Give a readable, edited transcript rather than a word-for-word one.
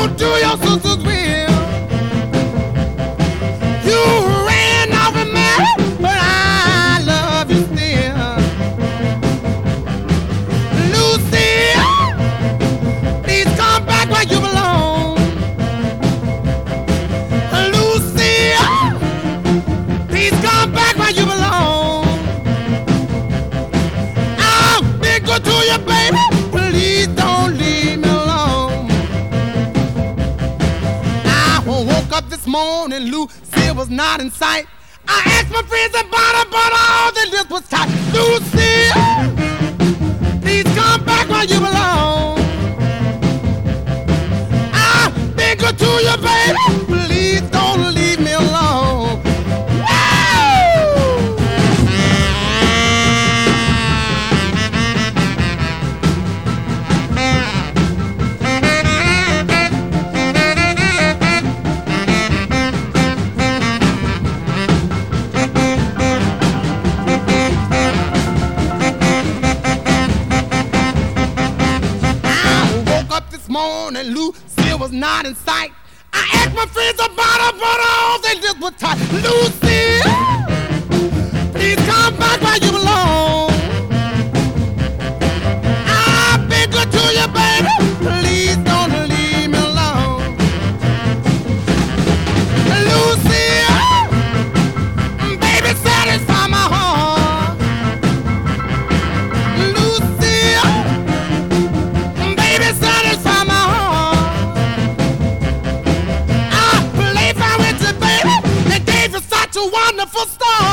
do your sister's will. You ran off and married, but I love you still. Lucille, please come back where you belong. Lucille, please come back where you belong. I've been good to you, baby. Please don't leave me alone. I woke up this morning, Lucille was not in sight. I asked my friends about her, but all they did was tight. Lucille, please come back where you belong. I've been good to you, baby. Please don't leave me alone. Morning, Lucille was not in sight. I asked my friends about her, but all they did was tight. Lucille, please come back where you belong. I've been good to you, baby. Please don't leave me alone. Lucille, baby, satisfy my heart. Lucille, baby, satisfy. A wonderful star.